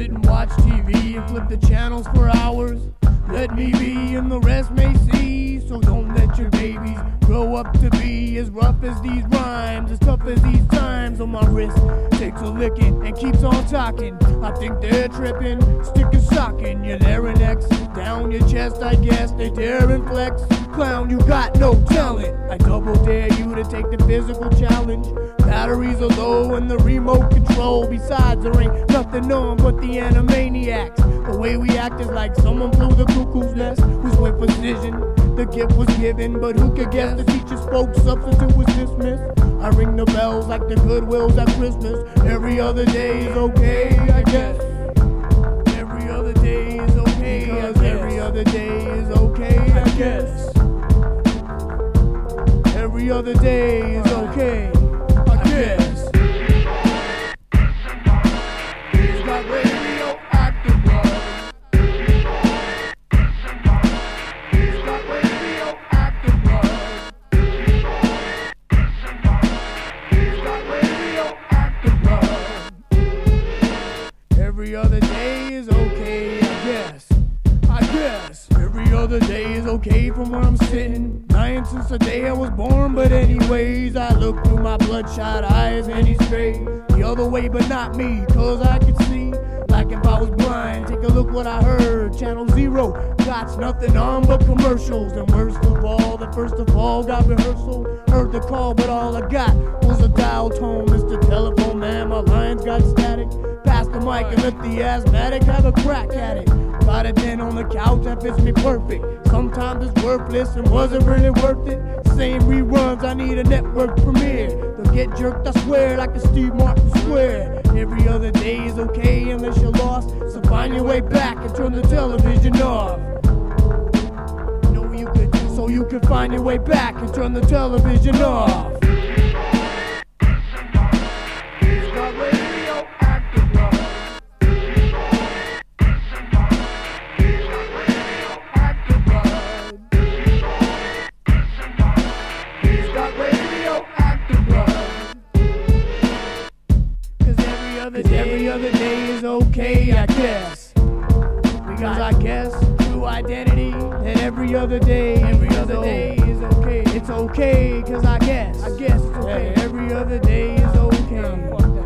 sit and watch TV and flip the channels for hours. Let me be and the rest may see. So don't let your babies grow up to be as rough as these rhymes, as tough as these times on my wrist. Takes a licking and keeps on talking. I think they're tripping, stick a sock in your larynx. Down your chest, I guess they dare and flex. Clown, you got no talent. I double dare you to take the physical challenge. Batteries are low and the remote control. Besides, there ain't nothing on but the Animaniacs. The way we act is like someone flew the cuckoo's nest. Who's with precision? The gift was given, but who could guess the teacher spoke, substitute was dismissed. I ring the bells like the Goodwills at Christmas. Every other day is okay, I guess. Every other day is okay, because every other day is okay, I guess. Every other day is okay, I guess. He's got radioactive love. He's got radioactive love. He's got radioactive love. Every other day is okay, I guess. I guess every other day is okay from where I'm sitting. Lying since the day I was born, but anyways, I look through my bloodshot eyes and he's straight the other way, but not me, cause I can see like if I was blind. Take a look what I heard. Channel 0 got nothing on but commercials. And worst of all, the first of all got rehearsal. Heard the call, but all I got was a dial tone. Mr. Telephone Man, my lines got static. Pass the mic and let the asthmatic have a crack at it. Got it then on the couch, that fits me perfect. Sometimes it's worthless and wasn't really worth it. Same reruns, I need a network premiere. They'll get jerked, I swear, like a Steve Martin square. Every other day is okay unless you're lost. So find your way back and turn the television off. So you can find your way back and turn the television off. He's got radioactive love. Every other day is okay, I guess. Because I guess true identity that every other day is okay. It's okay, cause I guess it's okay. Every other day is okay.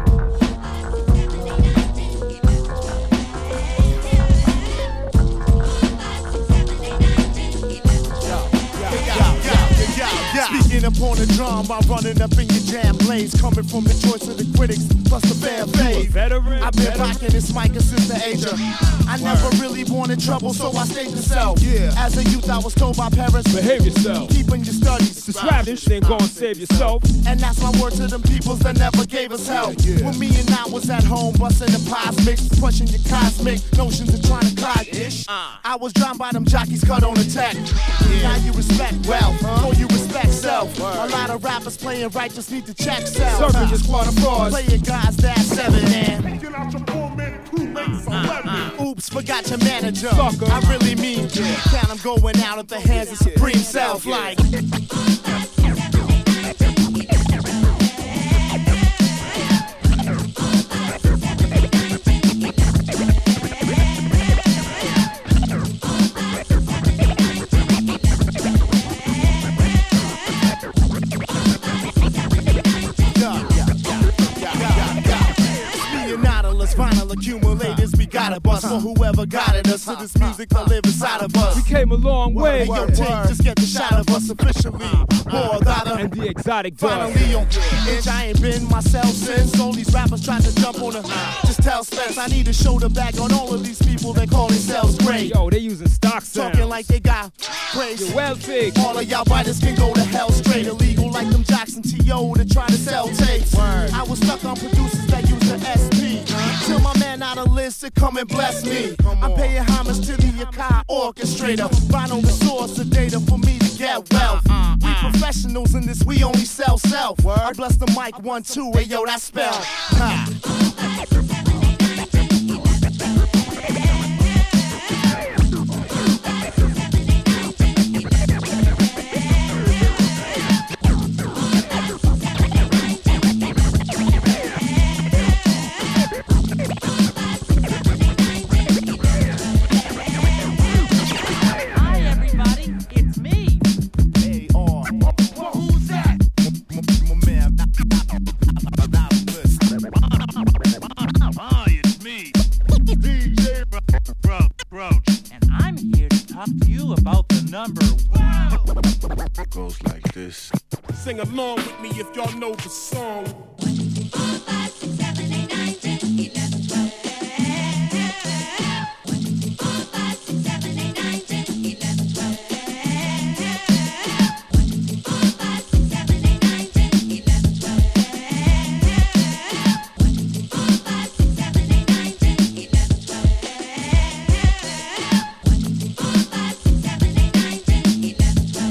Speaking upon the drum, I'm running up in your jam blaze, coming from the choice of the critics, plus the fan fave. I've been rocking this mic since the age of. I never really wanted trouble, so I stayed to self. As a youth, I was told by parents, behave yourself. Keeping your studies. It's radish, then go and save yourself. And that's my word to them peoples that never gave us help. When me and I was at home, busting the pies mix, crushing your cosmic notions and trying to clock ish. I was drowned by them jockeys cut on the tech. Now you respect wealth, or you respect self. A lot of rappers playing right just need to check self. Serving your squad of frauds. Playing guys that's 7 and oops, forgot your manager. Sucker. I really mean count them going out at the hands of Supreme Self like. Vinyl accumulators, we gotta bust for whoever guided us to this music that live inside of us. We came a long way. Hey, yo, take, just get the shot of us officially. More than and the exotic dust. Finally on itch, I ain't been myself since. All these rappers tried to jump on the. Just tell Spence I need a shoulder bag on all of these people that call themselves great. Yo, they using stock sounds. Talking like they got praise. You're well big. All of y'all writers can go to hell straight. Illegal like them Jackson T.O. to try to sell tapes. I was stuck on producers that use the SP. Till my man out of list to come and bless me. I'm paying homage to the Akai orchestrator. Vinyl the source of data for me to get wealth. We professionals in this, we only sell self. I bless the mic 1, 2, hey yo, that spell. sing along with me if y'all know the song. 1, 2, 3, 4, 5, 6, 7, 8, 9, 10, 11, 12. 1, 2, 3, 4, 5, 6, 7, 8, 9, 10, 11, 12. 1, 2, 3, 4, 5, 6, 7, 8, 9, 10, 11, 12. 1, 2, 3, 4, 5, 6, 7, 8, 9, 10, 11, 12. 1, 2, 3, 4, 5, 6, 7, 8, 9, 10, 11, 12.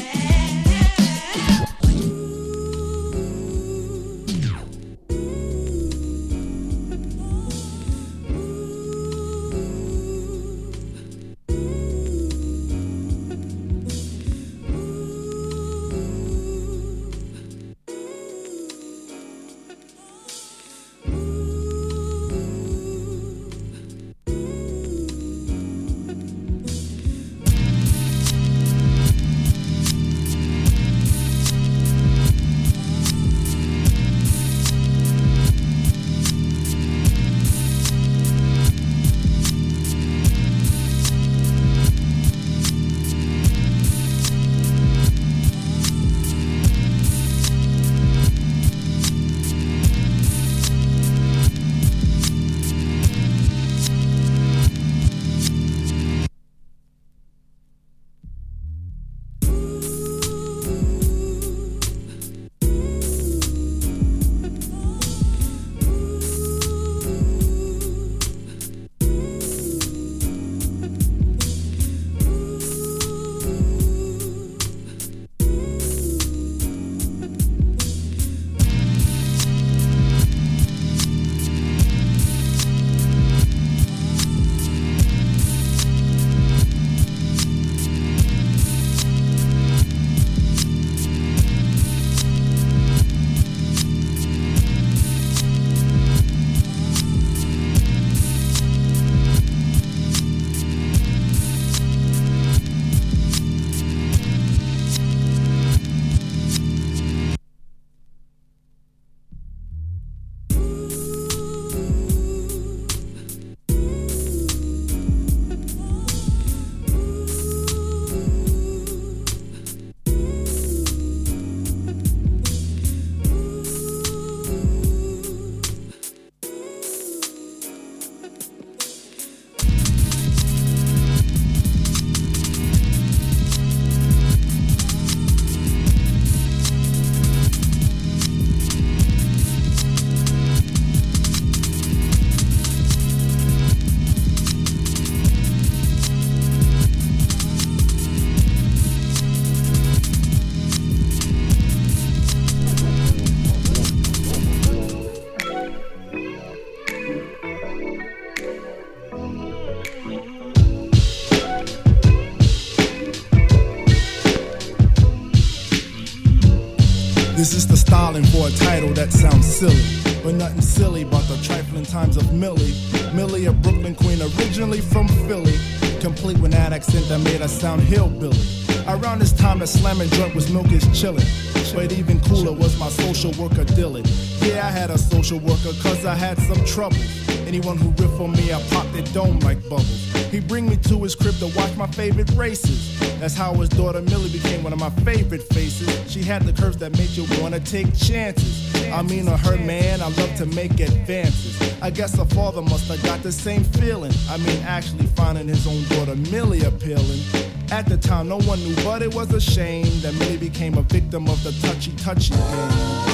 This is the styling for a title that sounds silly, but nothing silly about the trifling times of Millie. Millie, a Brooklyn queen, originally from Philly, complete with that accent that made her sound hillbilly. Around this time, the slamming joint was milk is chillin', but even cooler was my social worker Dylan. Yeah, I had a social worker cause I had some trouble. Anyone who riffed on me, I popped their dome like bubbles. He'd bring me to his crib to watch my favorite races. That's how his daughter Millie became one of my favorite faces. She had the curves that made you wanna take chances. I mean, on her man, I love to make advances. I guess her father must have got the same feeling. I mean, actually finding his own daughter Millie appealing. At the time, no one knew, but it was a shame that Millie became a victim of the touchy-touchy game.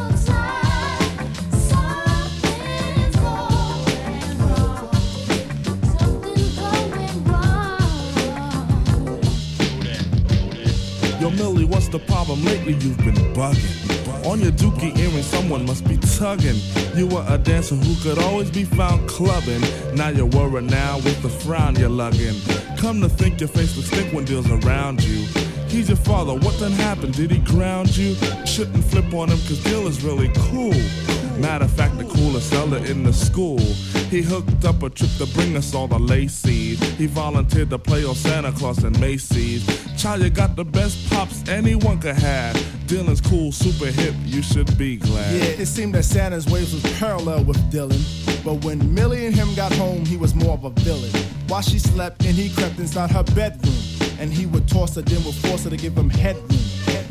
Yo, Millie, what's the problem? Lately you've been bugging. On your dookie earring, someone must be tugging. You were a dancer who could always be found clubbing. Now you're worried now with the frown you're lugging. Come to think your face looks stink when deals around you. He's your father, what done happened? Did he ground you? Shouldn't flip on him cause Gil is really cool. Matter of fact, the coolest seller in the school. He hooked up a trip to bring us all the Lacey's. He volunteered to play on Santa Claus and Macy's. Child, you got the best pops anyone could have. Dylan's cool, super hip, you should be glad. Yeah, it seemed that Santa's waves was parallel with Dylan. But when Millie and him got home, he was more of a villain. While she slept and he crept inside her bedroom. And he would toss her, then would force her to give him headroom.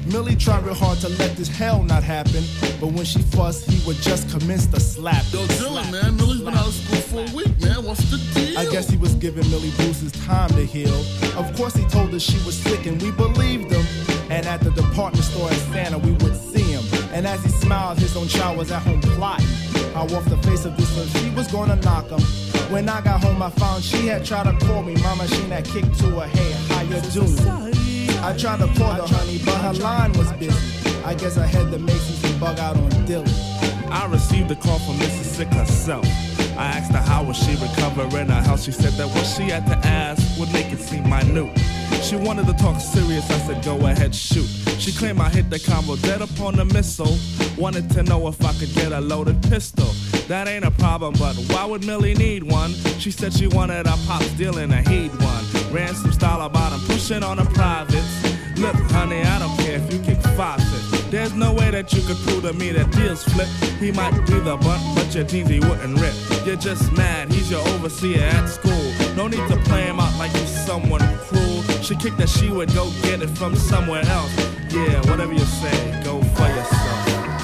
Millie tried real hard to let this hell not happen, but when she fussed, he would just commence to slap. Yo, Dylan, man, Millie's been out of school for a week, man. What's the deal? I guess he was giving Millie Bruce's time to heal. Of course, he told us she was sick, and we believed him. And at the department store in Santa, we would see him. And as he smiled, his own child was at home plotting how off the face of this earth she was gonna knock him. When I got home, I found she had tried to call me. Mama, she had kicked to her, hey, how you doing? I tried to call her, honey, but her line was busy. I guess I had the Macy's and bug out on Dylan. I received a call from Mrs. Sick herself. I asked her how was she recovering her health. She said that what she had to ask would make it seem minute. She wanted to talk serious, I said go ahead, shoot. She claimed I hit the combo dead upon the missile. Wanted to know if I could get a loaded pistol. That ain't a problem, but why would Millie need one? She said she wanted her pop stealing a heed one. Ran some style about him, pushing on the privates. Look, honey, I don't care if you kick 5 cents. There's no way that you could prove to me that deals flip. He might be the butt, but your jeans he wouldn't rip. You're just mad, he's your overseer at school. No need to play him out like he's someone cruel. She kicked that she would go get it from somewhere else. Yeah, whatever you say, go for yourself.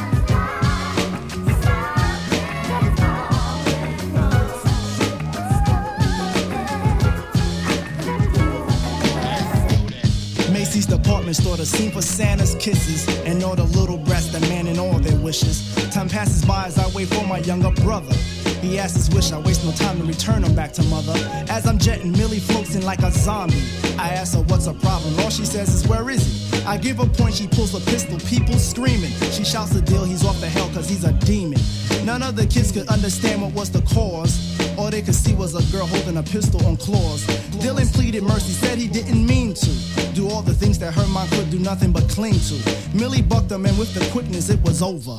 Macy's department store, the scene for Santa's kisses, and all the little brats demanding all their wishes. Time passes by as I wait for my younger brother. He asks his wish, I waste no time to return him back to mother. As I'm jetting, Millie floats in like a zombie. I ask her what's her problem, all she says is where is he? I give her point, she pulls a pistol, people screaming. She shouts the deal, he's off the hell cause he's a demon. None of the kids could understand what was the cause. All they could see was a girl holding a pistol on claws. Dylan pleaded mercy, said he didn't mean to do all the things that her mom could do nothing but cling to. Millie bucked him and with the quickness it was over.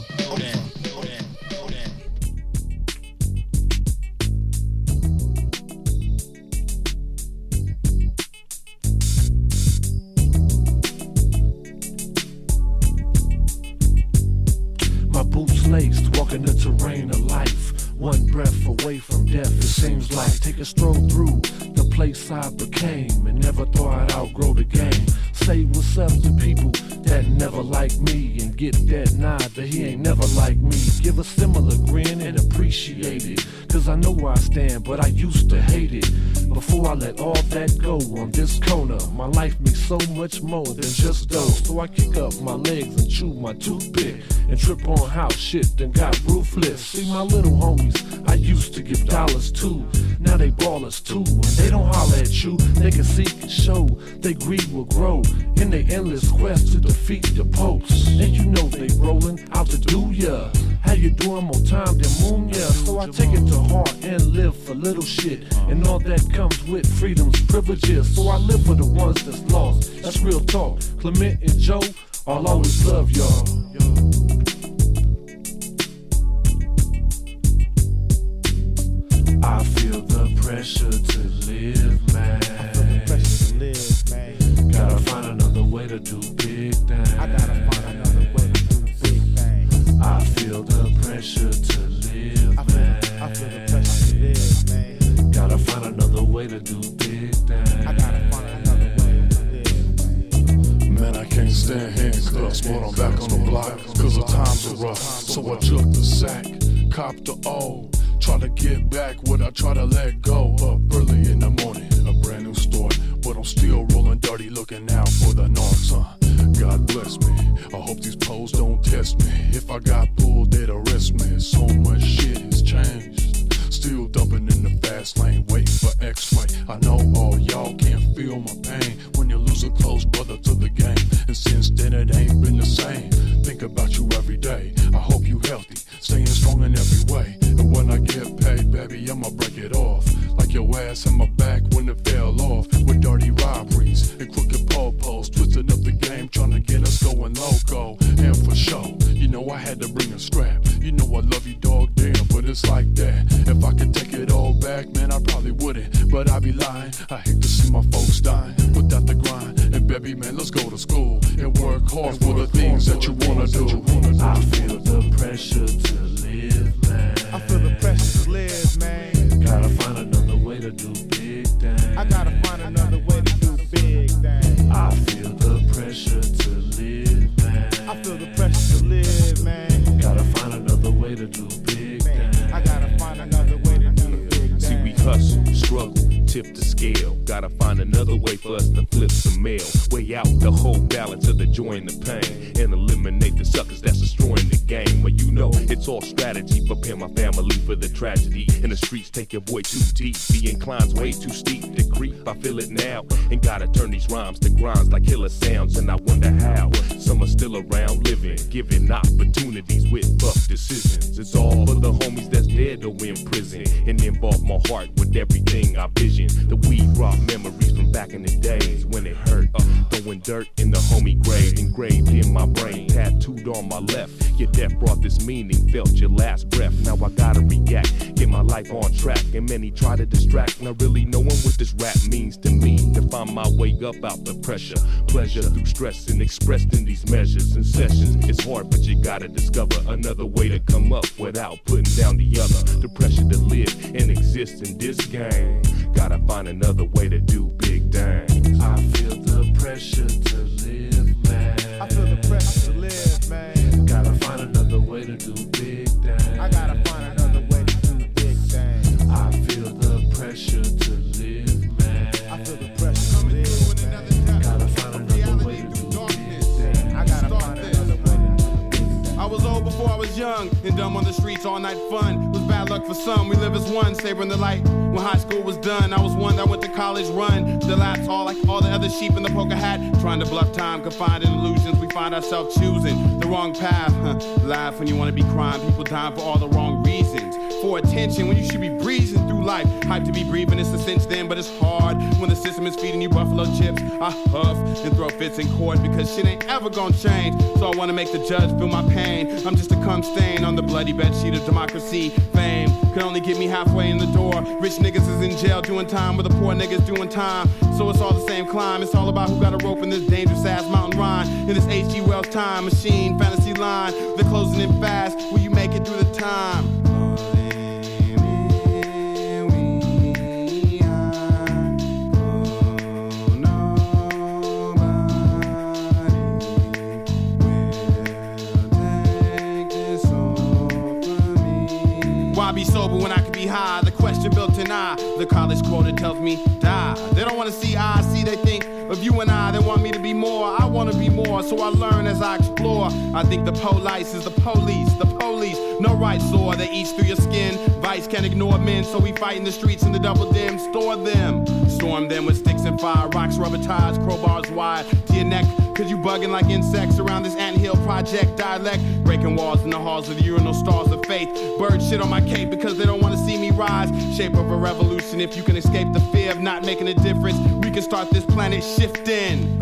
My boots laced, walking the terrain of life. One breath away from death, it seems like. Take a stroll through the place I became, and never thought I'd outgrow the game. Say what's up to people that never like me, and get that nod that he ain't never like me. Give a similar grin and appreciate it, cause I know where I stand, but I used to hate it. Before I let all that go on this corner, my life means so much more than just those. So I kick up my legs and chew my toothpick, and trip on house shit, then got ruthless. See my little homies, I used to give dollars to. Now they ballers too, and they don't holler at you. They can seek and show, they greed will grow in their endless quest to defeat the popes. And you know they rolling out to do ya. How you doing more time than moon, yeah. So I take it to heart and live for little shit, and all that comes with freedom's privileges. So I live for the ones that's lost, that's real talk. Clement and Joe, I'll always love y'all. I feel the pressure to live, man. I feel the pressure to live, man. Gotta find another way to do big things. I gotta find another way to do big things. I feel the pressure to live, man. I feel the pressure to live, man. Gotta find another way to do big things. I gotta find another way to live. Man, I can't stand handcuffs, but I'm back on the block, cause the times are rough. So I took the sack, copped the O. Try to get back what I try to let go. Up early in the morning, a brand new start, but I'm still rolling dirty, looking out for the north sun. God bless me, I hope these poles don't test me. If I got pulled, they'd arrest me. So much shit has changed, still dumping in the fast lane, waiting for X-ray. I know all y'all can't feel my pain when you lose a close brother to the game. And since then it ain't been the same. Think about you every day, I hope you healthy, staying strong in every way. And when I get paid, baby, I'ma break it off, like your ass in my back when it fell off. With dirty robberies and crooked po-pos, twisting up the game, trying to get us going loco. And for sure, you know I had to bring a scrap. You know I love you, dog, damn, but it's like that. If I could take it all back, man, I probably wouldn't, but I'd be lying. I hate to see my folks dying without the grind. And baby, man, let's go to school and work hard for the things that you wanna do. I feel the pressure to live, man. I feel the pressure to live, man. Gotta find another way to do big things. I gotta find another way to do big things. I feel the pressure to live, tip the scale. Gotta find another way for us to flip some mail. Weigh out the whole balance of the joy and the pain, and eliminate the suckers that's destroying the game. Well, you know it's all strategy. Prepare my family for the tragedy. In the streets, take your boy too deep. The incline's way too steep to creep. I feel it now, and gotta turn these rhymes to grinds like killer sounds. And I wonder how some are still around living, giving opportunities with buff decisions. It's all for the homies that's dead or in prison, and involve my heart with everything I vision. The weed rock memories from back in the days when it hurt. Throwing dirt in the homie grave, engraved in my brain, tattooed on my left. Your death brought this meaning, felt your last breath. Now I gotta react, get my life on track. And many try to distract, not really knowing what this rap means to me. To find my way up out the pressure, pleasure through stress and expressed in these measures and sessions. It's hard, but you gotta discover another way to come up without putting down the other. The pressure to live and exist in this game. Gotta find another way to do big things. I feel the pressure to live, man. I feel the pressure to live, man. Gotta find another way to do big things. I gotta find another way to do big things. I feel the pressure to live, man. I feel the pressure to live, man. Gotta find another way to do big things. I gotta find another way to do big things. I was old before I was young and dumb on the streets, all night fun was bad luck for some. We live as one, savoring the light. When high school was done, I was one that went to college run. The laps all like all the other sheep in the poker hat, trying to bluff time, confined in illusions. We find ourselves choosing the wrong path. Laugh when you want to be crying, people dying for all the wrong reasons. For attention when you should be breezing through life. Hype to be breathing, it's a cinch then, but it's hard when the system is feeding you buffalo chips. I huff and throw fits in court because shit ain't ever gonna change. So I wanna make the judge feel my pain. I'm just a cum stain on the bloody bed sheet of democracy. Fame could only get me halfway in the door. Rich niggas is in jail doing time with the poor niggas doing time. So it's all the same climb. It's all about who got a rope in this dangerous ass mountain rhyme. In this H.G. Wells time machine, fantasy line. They're closing in fast. Will you make it through the time? Be sober when I could be high. The question built in I. The college quota tells me die. They don't want to see I see. They think of you and I. They want me to be more. I want to be more. So I learn as I explore. I think the police is the police. The police, no rights or they eat through your skin. Vice can't ignore men. So we fight in the streets in the double dim. Store them. Storm them with sticks and fire. Rocks, rubber ties, crowbars wide to your neck. Cause you bugging like insects around this anthill project dialect. Breaking walls in the halls of the urinal stars of faith. Birds shit on my cape because they don't want to see me rise. Shape of a revolution. If you can escape the fear of not making a difference, we can start this planet shifting.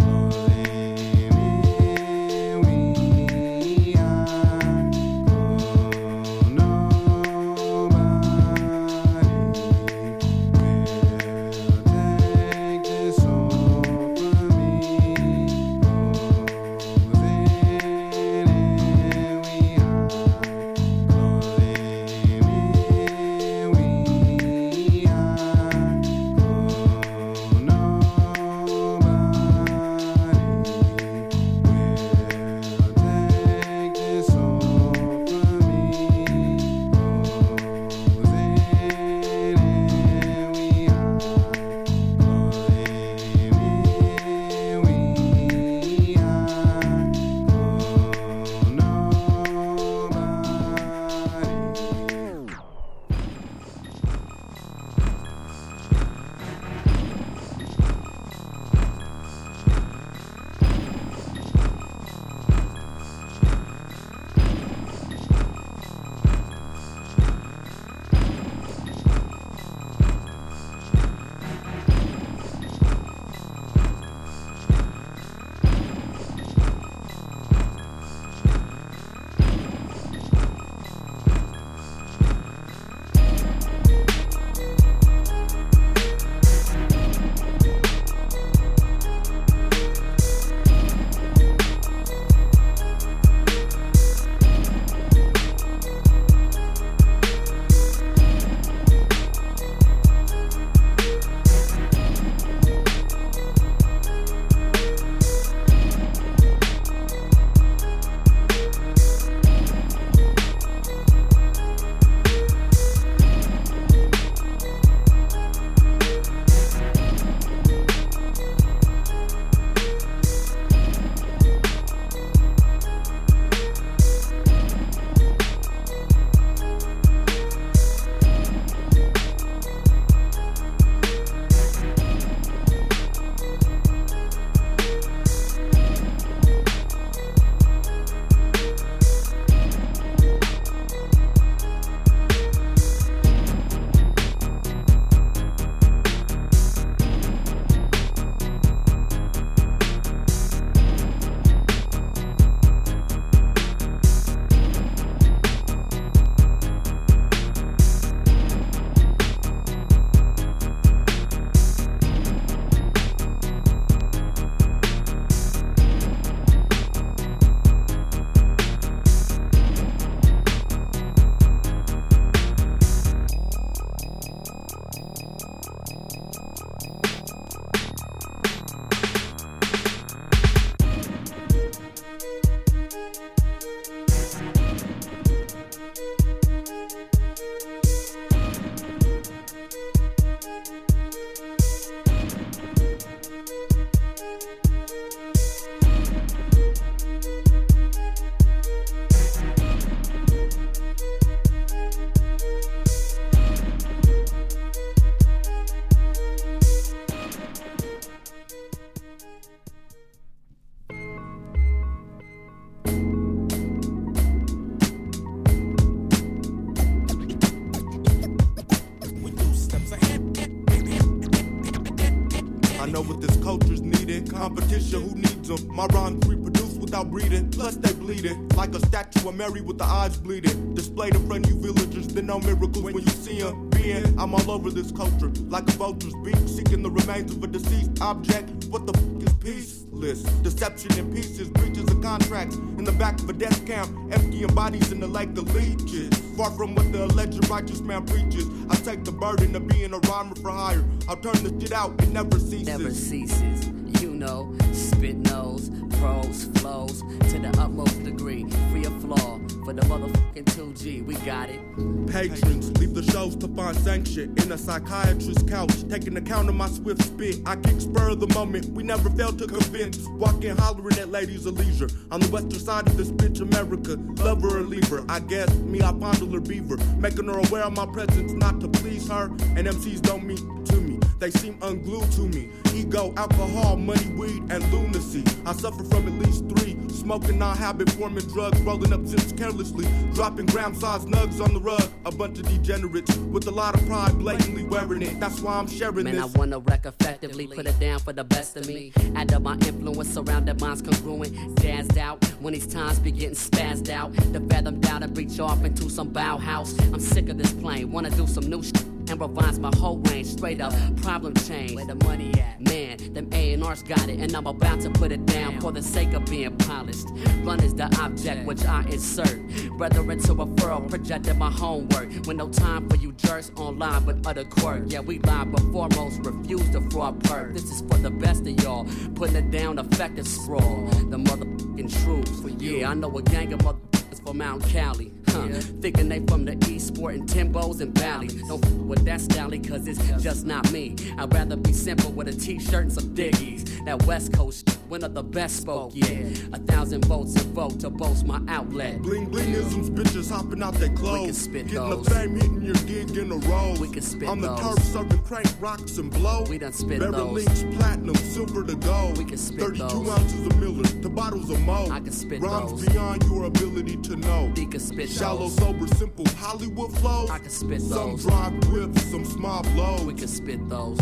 culture's needed. Competition, who needs them? My rhymes reproduce without breathing. Plus they bleeding like a statue of Mary with the eyes bleeding. Displayed in front of you villagers, then no miracles when you see them. Being, I'm all over this culture like a vulture's beak, seeking the remains of a deceased object. What the f is peaceless? Deception in pieces, breaches of contracts in the back of a death camp, emptying bodies in the lake of leeches. Far from what the alleged righteous man preaches, I take the burden of being a rhymer for hire. I'll turn the shit out, it never ceases. Never ceases, you know, spit nose, prose, flows to the utmost degree, free of flaw for the motherfucking 2G, we got it. Patrons leave the shows to find sanction in a psychiatrist's couch, taking account of my swift spit. I kick spur of the moment, we never fail to convince. Walking hollering at ladies of leisure on the western side of this bitch America. Love her or leave her, I guess me I fondle her beaver, making her aware of my presence not to please her. And MCs don't mean to me, they seem unglued to me. Ego, alcohol, money, weed, and lunacy. I suffer from at least 3. Smoking non-habit, forming drugs, rolling up zips carelessly, dropping gram-sized nugs on the rug. A bunch of degenerates with a lot of pride, blatantly wearing it. That's why I'm sharing Man, this. I wanna wreck effectively, put it down for the best of me. Add up my influence, surrounded minds congruent, jazzed out when these times be getting spazzed out. To fathom down and reach off into some Bauhaus. I'm sick of this plane, wanna do some new shit. And revives my whole range, straight up problem change. Where the money at? Man, them A&R's got it, and I'm about to put it down for the sake of being polished. Run is the object which I insert, brother into a furrow, projected my homework. With no time for you jerks online with other quirk. Yeah, we live, but foremost refuse the fraud perk. This is for the best of y'all, putting it down effective sprawl. The motherfucking truth. Yeah, I know a gang of motherfuckers from Mount Cali. Thinking they from the East, sporting Timbos and Valley. Don't f with that style, cause it's just not me. I'd rather be simple with a t-shirt and some diggies. That West Coast shit, one of the best spoke, yeah. 1,000 votes and vote to boast my outlet. Bling blingisms, bitches hopping out their clothes. We can spit Getting those. the fame, hitting your gig in a row. We can spit on the those. turf, serving crank rocks and blow. We done spit Beverly those. Links, platinum, silver to gold. We can spit 32 those. ounces of Miller to bottles of Mo. I can spit Rhymes those. beyond your ability to know. We can spit Shallow, those. sober, simple Hollywood flows. I can spit Some those. drive whips, some small blows. We can spit those.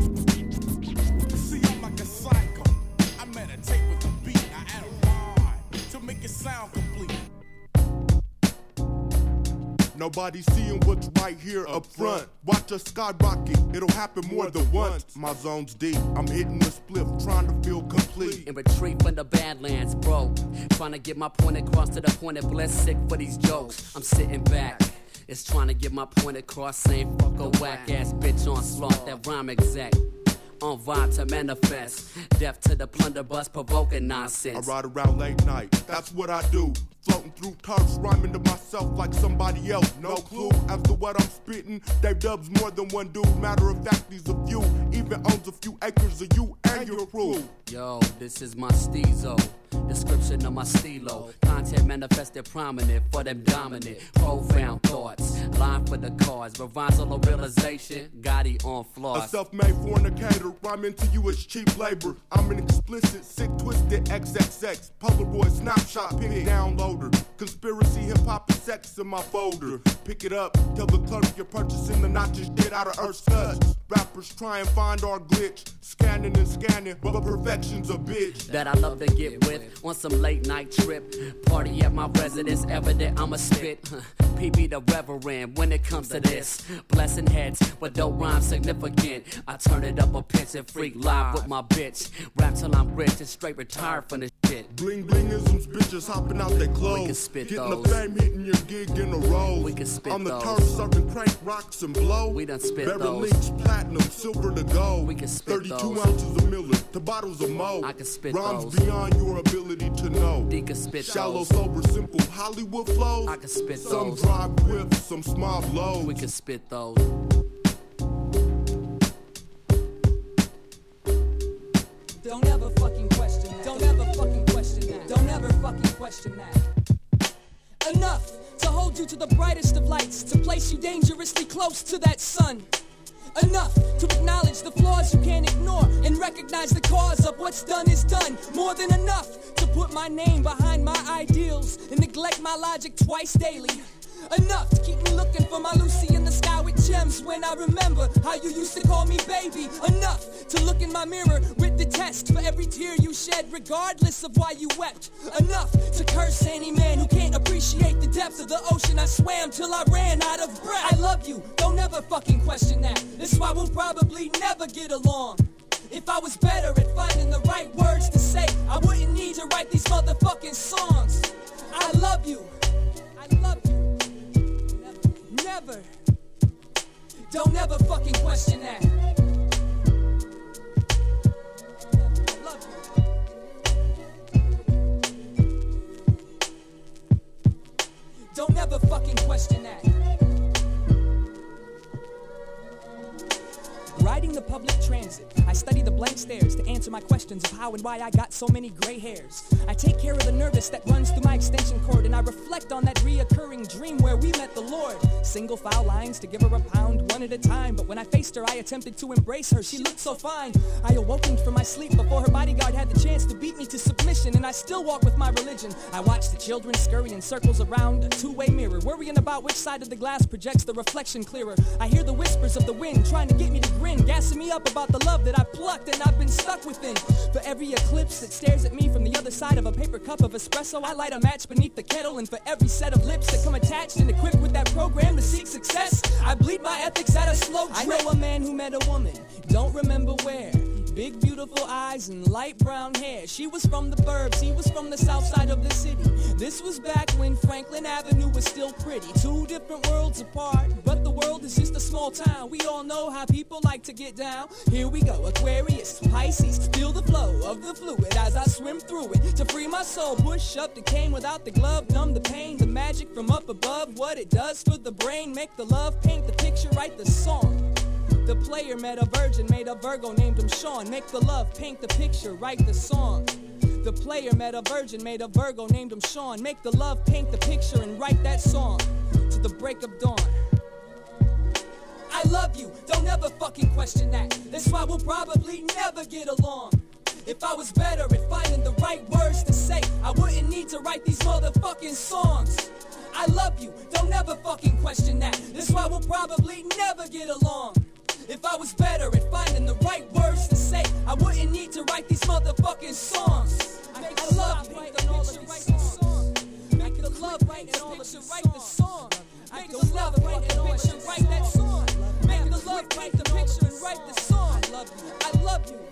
See, I'm like a psycho. I meditate with the beat. I add a rhyme to make it sound complete. Nobody seeing what's right here up front. Watch us skyrocket, it'll happen more than once. My zone's deep, I'm hitting the spliff, trying to feel complete. In retreat from the Badlands, broke. Trying to get my point across to the point of bliss. Sick for these jokes. I'm sitting back. It's trying to get my point across. Saying fuck a whack ass bitch on slot. That rhyme exact. On vibe to manifest. Deaf to the plunder bus, provoking nonsense. I ride around late night, that's what I do. Floating through turfs, rhyming to myself like somebody else. No clue as to what I'm spitting. Dave Dub's more than one dude. Matter of fact, he's a few. Even owns a few acres of you and your crew. Yo, this is my steezo. Description of my stilo. Content manifested prominent for them dominant. Profound thoughts. Line for the cause. Revisal of realization. Gotti on A floss. self-made fornicator, rhyming to you as cheap labor. I'm an explicit, sick, twisted XXX. Polaroid, snapshot, pick downloader. Conspiracy, hip-hop, and sex in my folder. Pick it up, tell the clerk you're purchasing the notches shit out of Earth's touch. Rappers try and find our glitch. Scanning and scanning, but perfection's a bitch. That I love to get with on some late night trip. Party at my residence, evident I'm a spit. PB the reverend when it comes to this. Blessing heads, but don't rhyme significant. I turn it up a pinch and freak live with my bitch. Rap till I'm rich and straight retired from this shit. Bling blingisms, bitches hopping out their clothes. We can spit Getting those. the fame, hitting your gig in a row. We can spit on the those. turf, serving crank rocks and blow. We done spit Beverly those. Links, platinum, silver to gold. We can spit 32 those. ounces of Miller to bottles of Mo. I can spit Rhymes those. beyond your ability to know. D can spit Shallow, those. sober, simple Hollywood flows. I can spit Some those. drive whips, some small blows. We can spit those. Don't ever fucking question that. Don't ever fucking question that. Don't ever fucking question that. Enough to hold you to the brightest of lights, to place you dangerously close to that sun. Enough to acknowledge the flaws you can't ignore and recognize the cause of what's done is done. More than enough to put my name behind my ideals and neglect my logic twice daily. Enough to keep me looking for my Lucy in the sky with gems times when I remember how you used to call me baby. Enough to look in my mirror with detest for every tear you shed, regardless of why you wept. Enough to curse any man who can't appreciate the depths of the ocean I swam till I ran out of breath. I love you, don't ever fucking question that. That's why we'll probably never get along. If I was better at finding the right words to say, I wouldn't need to write these motherfucking songs. I love you. I love you. Never. Don't ever fucking question that. I love you. Don't ever fucking question that. Riding the public transit, I study the blank stares to answer my questions of how and why I got so many gray hairs. I take care of the nervous that runs through my extension cord, and I reflect on that reoccurring dream where we met the Lord. Single file lines to give her a pound, one at a time, but when I faced her, I attempted to embrace her. She looked so fine. I awoken from my sleep before her bodyguard had the chance to beat me to submission, and I still walk with my religion. I watch the children scurry in circles around a two-way mirror, worrying about which side of the glass projects the reflection clearer. I hear the whispers of the wind trying to get me to grin, gassing me up about the love that I plucked and I've been stuck within. For every eclipse that stares at me from the other side of a paper cup of espresso, I light a match beneath the kettle, and for every set of lips that come attached and equipped with that program to seek success, I bleed my ethics at a slow trip. I know a man who met a woman, don't remember where. Big beautiful eyes and light brown hair. She was from the burbs, he was from the south side of the city. This was back when Franklin Avenue was still pretty. Two different worlds apart, but the world is just a small town. We all know how people like to get down. Here we go, Aquarius, Pisces. Feel the flow of the fluid as I swim through it. To free my soul, push up the cane without the glove. Numb the pain, the magic from up above. What it does for the brain, make the love, paint the picture, write the song. The player met a virgin, made a Virgo, named him Sean. Make the love, paint the picture, write the song. The player met a virgin, made a Virgo, named him Sean. Make the love, paint the picture, and write that song to the break of dawn. I love you, don't ever fucking question that. That's why we'll probably never get along. If I was better at finding the right words to say, I wouldn't need to write these motherfucking songs. I love you, don't ever fucking question that. That's why we'll probably never get along. If I was better at finding the right words to say, I wouldn't need to write these motherfucking songs. I love you, write all of these songs. Make the love, write the picture, write the song. Make the love, write the picture, write that song. Make the love, write the picture, and write the song. I love you, I love you.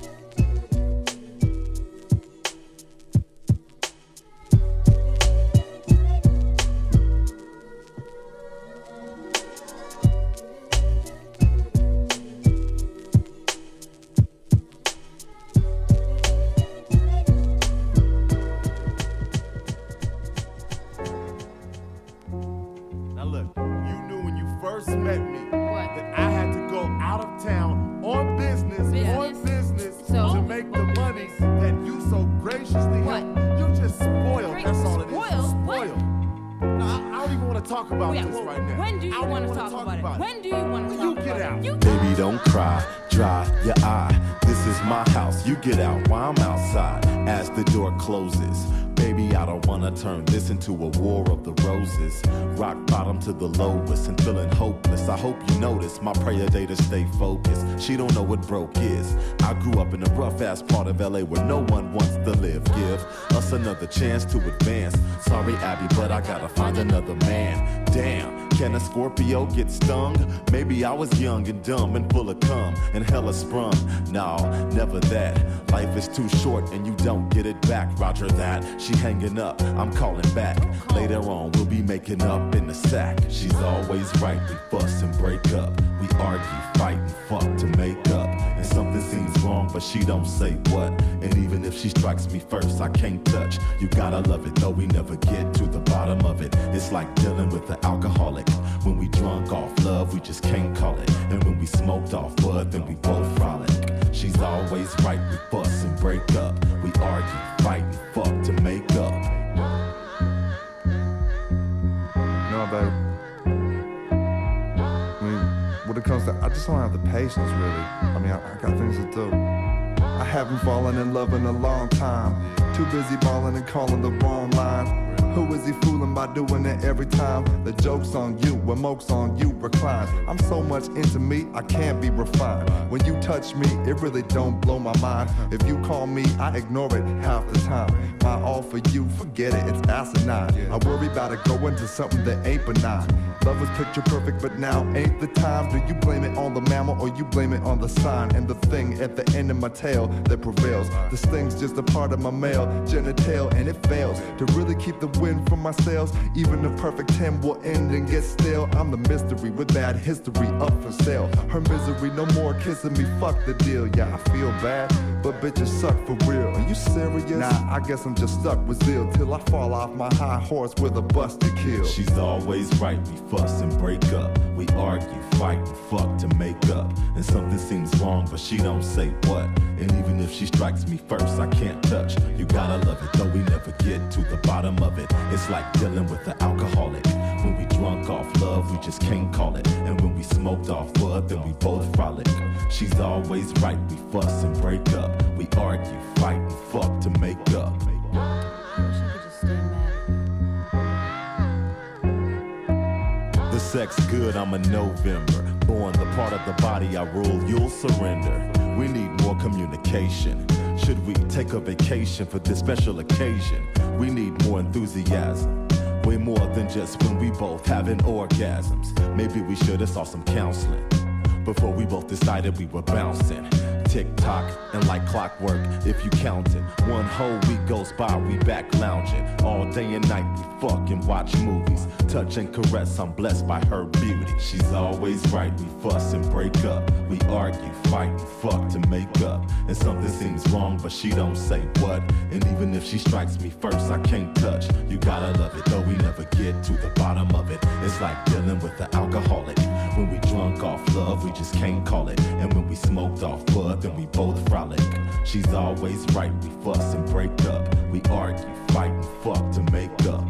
Met me that I had to go out of town on business to make the money that you so graciously helped. You just spoiled. That's all it is. Spoiled. No, I don't even want to talk about this right now. When do you want to talk about it? When do you want to talk about it? You get out. Baby, don't cry. Dry your eye. This is my house. You get out while I'm outside. As the door closes. Baby, I don't wanna turn this into a war of the roses. Rock bottom to the lowest and feeling hopeless. I hope you notice my prayer day to stay focused. She don't know what broke is. I grew up in a rough ass part of LA where no one wants to live. Give us another chance to advance. Sorry, Abby, but I gotta find another man. Damn, can a Scorpio get stung? Maybe I was young and dumb and full of cum and hella sprung. No, never that. Life is too short and you don't get it back. Roger that. She hanging up, I'm calling back. Later on, we'll be making up in the sack. She's always right, we fuss and break up. We argue, fight, and fuck to make up. And something seems wrong, but she don't say what. And even if she strikes me first, I can't touch. You gotta love it, though we never get to the bottom of it. It's like dealing with an alcoholic. When we drunk off love, we just can't call it. And when we smoked off bud, then we both frolic. She's always right, we fuss and break up. We argue, fight, and fuck to make up. No, babe. I mean, when it comes to, I just don't have the patience, really. I mean, I got things to do. I haven't fallen in love in a long time. Too busy balling and calling the wrong line. Who is he fooling by doing it every time? The joke's on you, when moke's on you, recline. I'm so much into me, I can't be refined. When you touch me, it really don't blow my mind. If you call me, I ignore it half the time. My all for you, forget it, it's asinine. I worry about it going to something that ain't benign. Love was picture perfect, but now ain't the time. Do you blame it on the mammal or you blame it on the sign? And the thing at the end of my tail that prevails. This thing's just a part of my male genital, and it fails to really keep the wind from my sails. Even the perfect 10 will end and get stale. I'm the mystery with bad history up for sale. Her misery, no more kissing me, fuck the deal. Yeah, I feel bad, but bitches suck for real. Are you serious? Nah, I guess I'm just stuck with zeal till I fall off my high horse with a busted kill. She's always right, we fuss and break up. We argue, fight, and fuck to make up. And something seems wrong, but she don't say what. And even if she strikes me first, I can't touch. You gotta love it, though we never get to the bottom of it. It's like dealing with the alcoholic. When we drunk off love, we just can't call it. And when we smoked off bud, then we both frolic. She's always right, we fuss and break up. We argue, fight, and fuck to make up. The sex good, I'm a November. Born the part of the body I rule, you'll surrender. We need more communication. Should we take a vacation for this special occasion? We need more enthusiasm. Way more than just when we both having orgasms. Maybe we should have saw some counseling before we both decided we were bouncing. Tick-tock, and like clockwork, if you counted. One whole week goes by, we back lounging. All day and night, we fuck and watch movies. Touch and caress, I'm blessed by her beauty. She's always right, we fuss and break up. We argue, fight, and fuck to make up. And something seems wrong, but she don't say what. And even if she strikes me first, I can't touch. You gotta love it, though we never get to the bottom of it. It's like dealing with the alcoholic. When we drunk off love, we just can't call it. And when we smoked off bud, then we both frolic. She's always right, we fuss and break up. We argue, fight, and fuck to make up.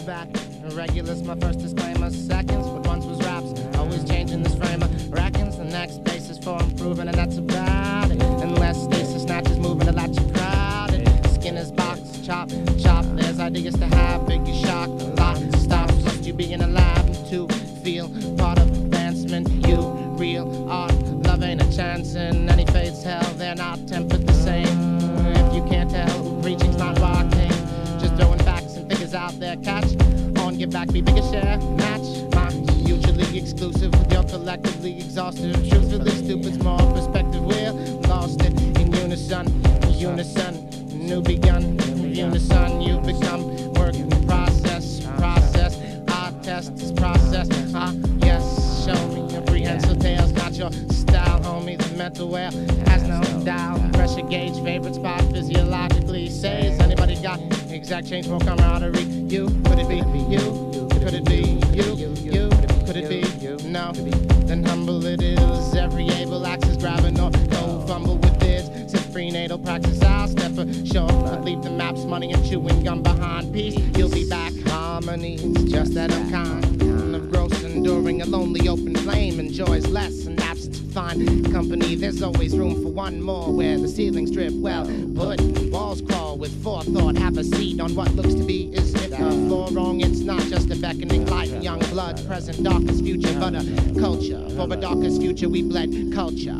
back. Regular's my first disclaimer. Seconds, what once was raps. Always changing this frame of reckons. The next basis for improving, and that's about it. Unless stasis snatches moving a lot you crowded. Skin is boxed, chop. There's ideas to have, big you shock. A lot stops, must you be in a lab to feel part of advancement. You real art, love ain't a chance in any fate's hell. They're not tempered the same. If you can't tell, preaching's not rocking. Just throwing facts and figures out there. Catch on, give back, be bigger share. Match my mutually exclusive with your collectively exhaustive. Truthfully stupid's more perspective. We're lost it in unison. New begun. Unison, you become work in process. I test this process. Yes, show me your prehensile tales, not your style, homie. The mental well has no doubt. Pressure gauge, favorite spot physiologically says. Anybody got exact change for camaraderie? You, could it be you? Could it be you? Could it be you? No, then humble it is. Every able axis grabbing or go fumble with this. Since prenatal practice, I'll step ashore. Leave the maps, money, and chewing gum behind. Peace, you'll be back. Harmony, it's just that I'm kind of gross, enduring a lonely open flame. Enjoys less and absence of fine company. There's always room for one more where the ceilings drip well put. Walls crawl with forethought. Have a seat on what looks to be is it the floor wrong? It's not just a beckoning light. Young blood, present, darkest future, but a culture. For a darkest future, we bled culture.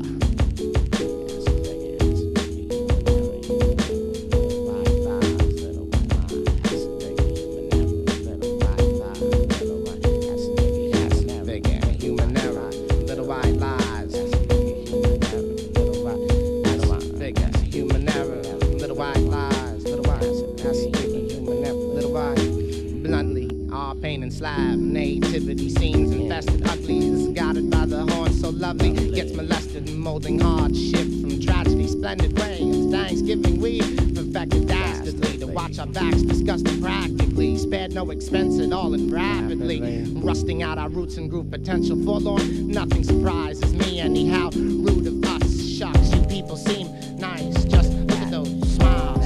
Slab, nativity scenes infested, ugly, is guided by the horn so lovely, gets molested, molding hardship from tragedy, splendid way, it's Thanksgiving we perfected dastardly, to watch our backs disgusted practically, spared no expense at all and rapidly, rusting out our roots and group potential forlorn, nothing surprises me anyhow, rude of us, shocks you people seem nice, just look at those smiles,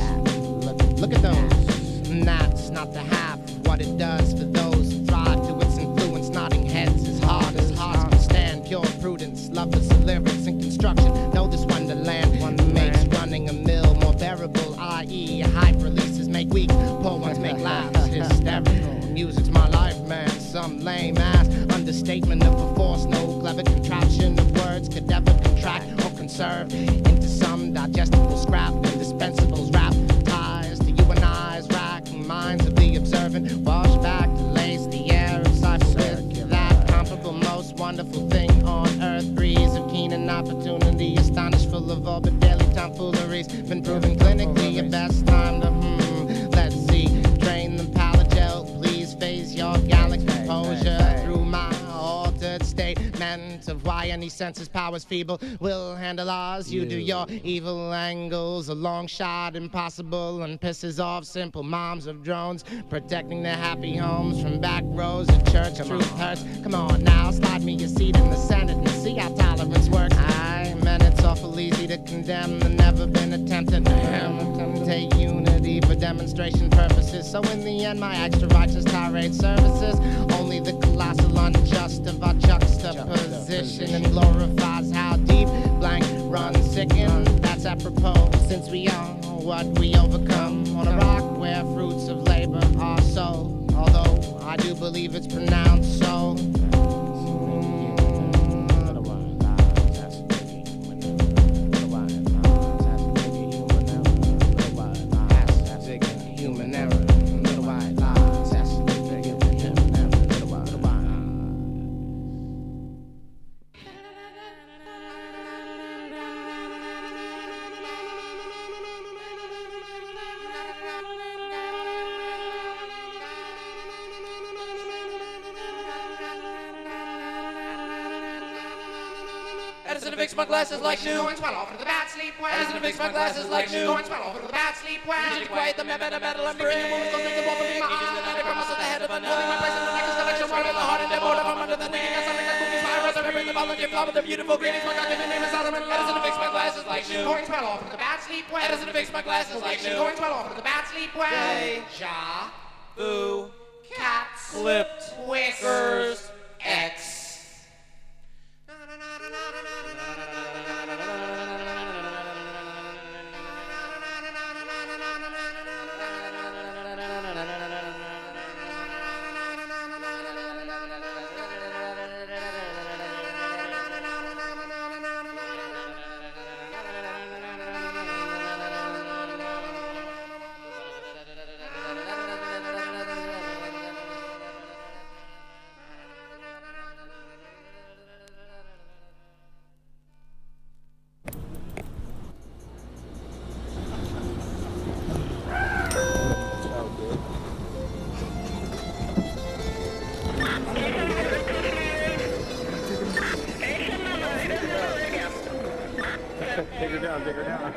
look at those, and that's not the half of what it does for those to its influence, nodding heads as hard as hearts can stand. Pure prudence, lovers of lyrics and construction. Know this wonderland makes running a mill more bearable, i.e. hype releases make weak, poor ones make laughs hysterical. Music's my life, man. Some lame ass understatement of a force. No clever contraption of words could ever contract or conserve into some digestible scrap. Indispensables rap ties to you and I's racking minds of the observant. Wash back to lace the air of cipher with that comparable most wonderful thing on earth. Breeze of keen and opportunity, astonished full of all but daily tomfooleries. Been proven clinically your best time to let's see. Drain the palate gel, please phase your Gallic composure through my altered statement of why any sense's powers feeble will handle ours. You do your evil angles, a long shot impossible, and pisses off simple moms of drones, protecting their happy homes from back rows of church. Truth hurts. Come on now, slide me a seat in the Senate and see how tolerance works. Aye, man, it's awful easy to condemn the never been attempted to take unity for demonstration purposes. So in the end, my extra righteous tirade services only the colossal unjust of our juxtaposition, and glorifies how deep blank runs sicken. That's apropos, since we are what we overcome on a rock where fruits of labor are sown. Although I do believe it's pronounced so. Human error, little white lies. That's Edison to fix my glasses like new. Going swell over the bad sleep well. Edison to fix my glasses like new. Going swell over the bad sleep well. Music quiet, the metal and brain. Eating the night across at the head of a night. Holding my place in the next selection. Swirling the heart and the motor from under the knee. Got something that moves my rest. Remembering the volunteer flower, the beautiful greetings. My God, name is Solomon. Edison to fix my glasses like new. Going swell over the bad sleep well. Edison to fix my glasses like new. Going swell over the bad sleep well. Deja vu. cats, clipped, whiskers, X. Take her down, take her down.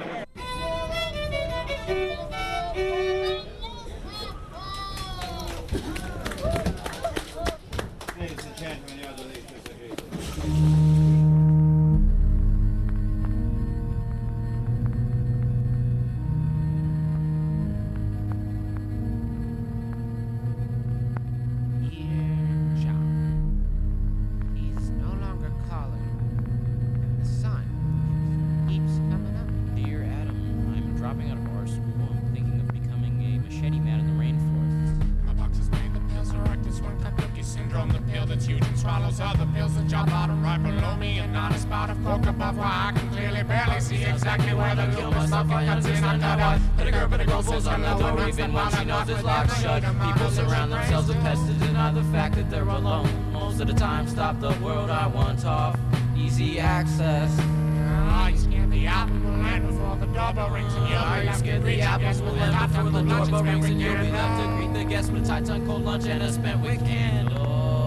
He's no longer calling. The sun keeps coming up. Dear Adam, I'm dropping out of our school. I'm thinking of becoming a machete man in the rainforest. My box is made, the pills are active, one Kabuki syndrome, the pill that's huge and swallows other pills that drop out right below me, and not a spot of coke above where I can clearly barely see exactly where the kill myself. I understand that but a girl pulls on the door even when she knows it's locked shut. People surround themselves with pests to deny the fact that they're alone. Most of the time, stop the world I want off. Easy access. Are you scared the apple will land before the doorbell rings and you'll Are you scared the apples will land before the doorbell rings and you'll be left to greet the guests with a tight tongue, cold lunch, and a spent with candles?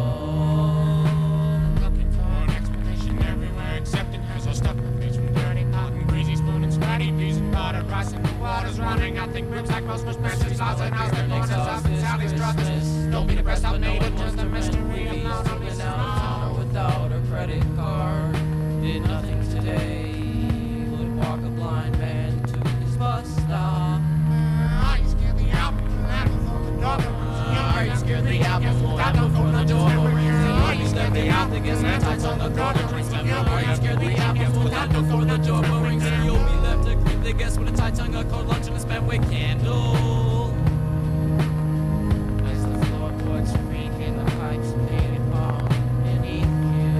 Looking for an explanation everywhere except in hers. So stuck my face from dirty pot and greasy spoon and sweaty peas and buttered rice and the water's running. I think ribs like most expensive sauce and house the corners up and Sally's drugs. Don't be depressed, I've made it just a mystery. I'm not on this Without a credit card, did nothing today. Would walk a blind man to his bus stop. Are you scared the apple will land before the doorbell rings? Are you scared the apples will land before the doorbell rings? Are you scared the apple gets the tights on the corner rings? Are you scared the apples will land before the doorbell rings? And you'll be left to greet the guests with a tight tongue, a cold lunch, and a spent with candle. As the floorboards creak and the pipes fade and fall beneath you.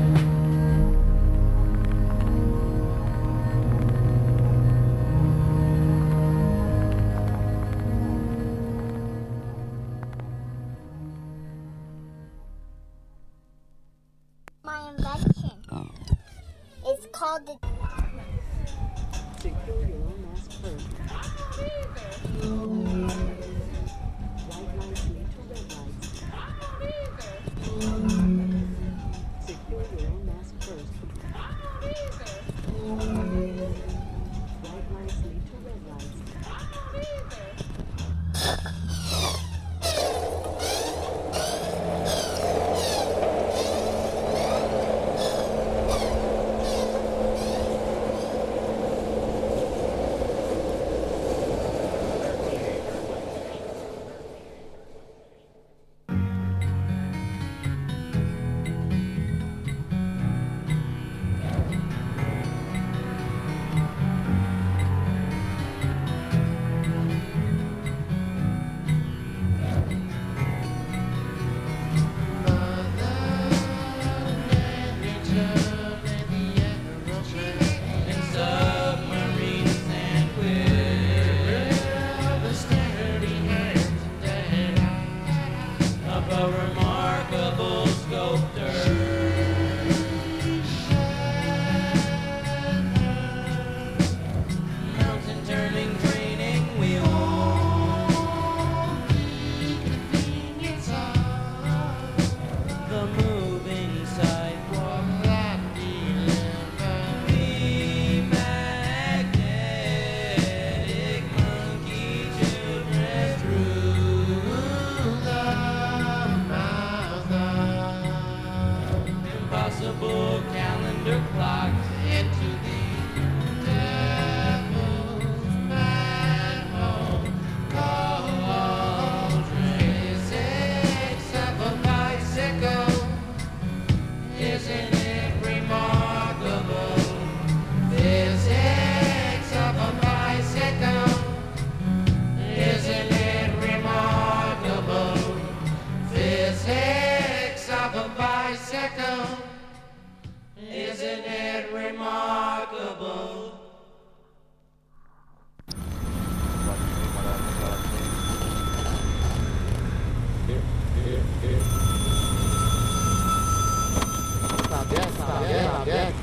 My invention. It's called the. Secure your own mask first. White lights lead to red lights. Secure your own mask first. White lights lead to red lights. trouble. Yeah.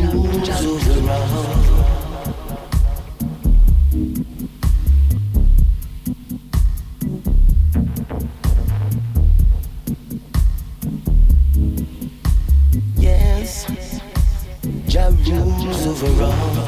rules over all. Yes, Jah rules over all.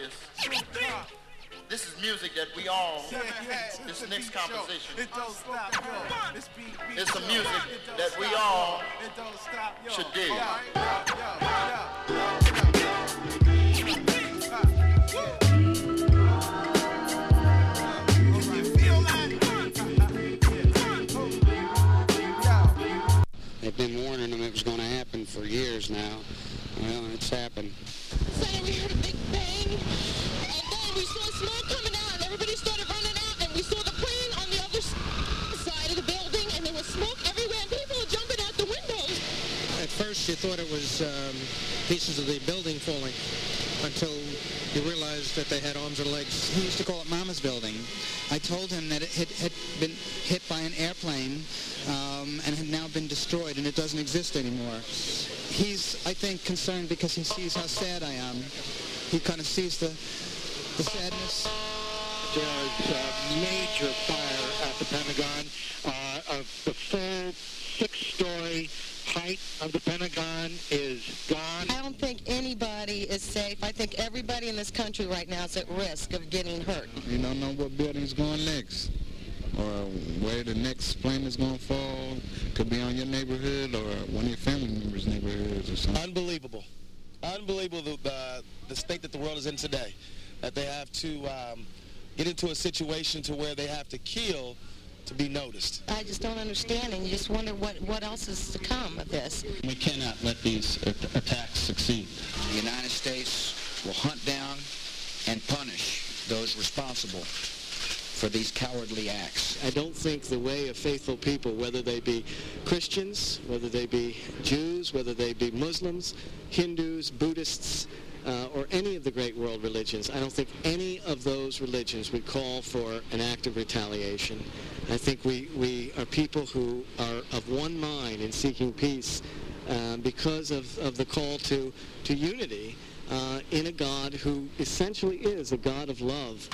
This is music that we all, this next composition, it's some music that we all should dig. They've been warning them it was going to happen for years now. Well, it's happened. Suddenly we heard a big bang, and then we saw smoke coming out, and everybody started running out, and we saw the plane on the other side of the building, and there was smoke everywhere, and people were jumping out the windows. At first you thought it was pieces of the building falling, until you realized that they had arms and legs. He used to call it Mama's Building. I told him that it had been hit by an airplane and had now been destroyed, and it doesn't exist anymore. He's, I think, concerned because he sees how sad I am. He kind of sees the sadness. There's a major fire at the Pentagon. The full 6-story height of the Pentagon is gone. I don't think anybody is safe. I think everybody in this country right now is at risk of getting hurt. You don't know what building's going next, or where the next plane is going to fall. Could be on your neighborhood or one of your family members' neighborhoods or something. Unbelievable. Unbelievable the state that the world is in today. That they have to get into a situation to where they have to kill to be noticed. I just don't understand, and you just wonder what else is to come of this. We cannot let these attacks succeed. The United States will hunt down and punish those responsible for these cowardly acts. I don't think the way of faithful people, whether they be Christians, whether they be Jews, whether they be Muslims, Hindus, Buddhists, or any of the great world religions, I don't think any of those religions would call for an act of retaliation. I think we are people who are of one mind in seeking peace because of the call to unity in a God who essentially is a God of love.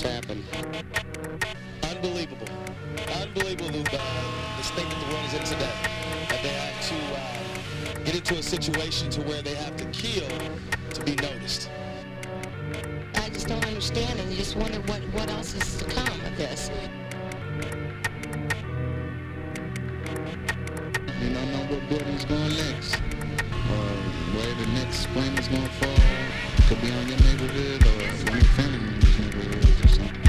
happened. Unbelievable. Unbelievable the state that the world is in today. That they have to get into a situation to where they have to kill to be noticed. I just don't understand, and you just wonder what else is to come with this. You don't know what building's going next, or where the next plane is going to fall. Could be on your neighborhood or one of your family members' neighborhoods or something.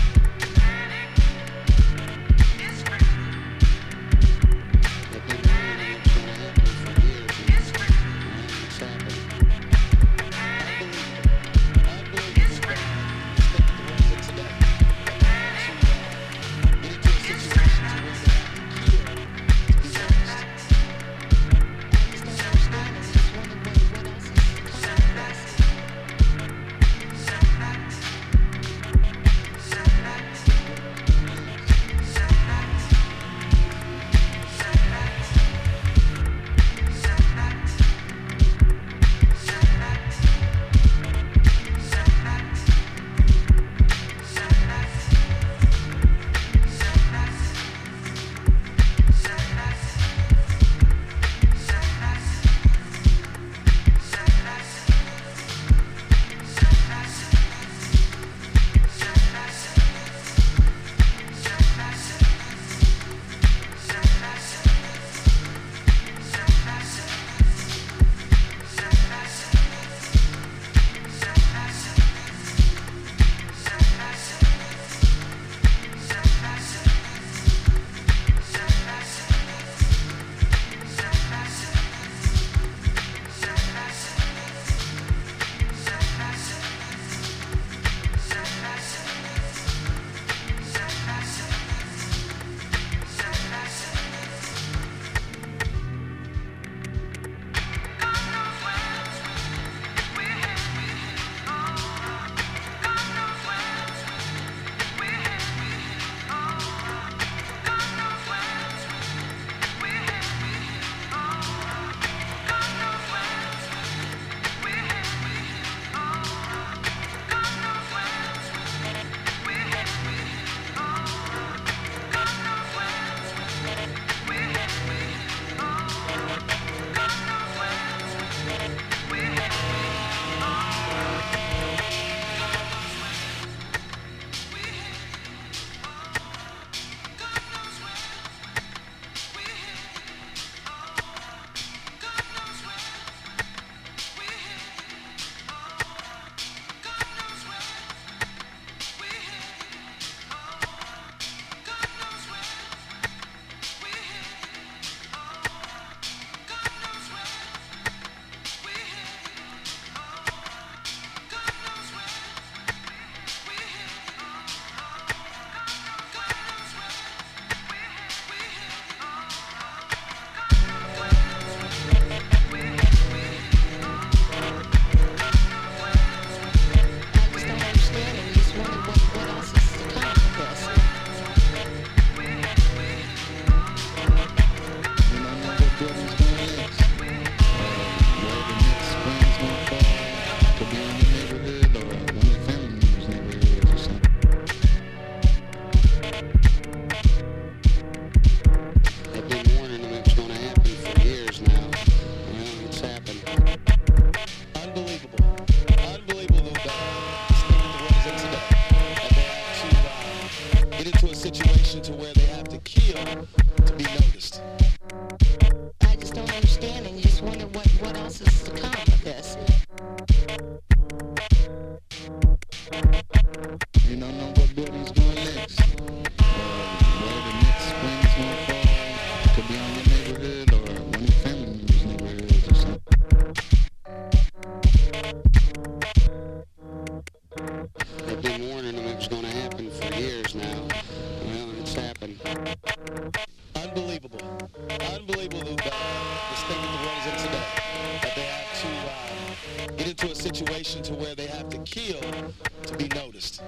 situation to where they have to kill to be noticed.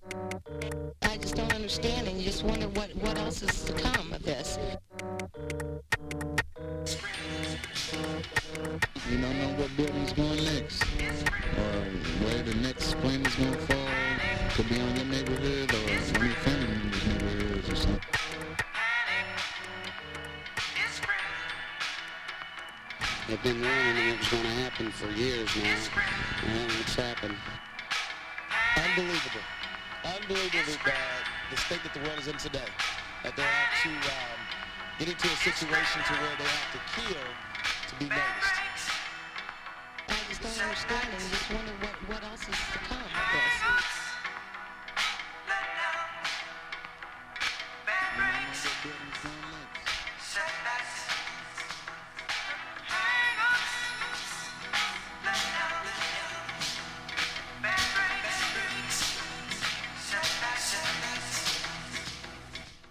I just don't understand, and you just wonder what else is to come of this. You don't know what building's going next, or where the next plane is going to fall. Could be in your neighborhood or any family neighborhoods or something. They've been warning them it was going to happen for years now. And it's happened. Unbelievable. Unbelievable the state that the world is in today. That they have to get into a situation to where they have to kill to be noticed. I just don't understand it. I just wonder what else is to come.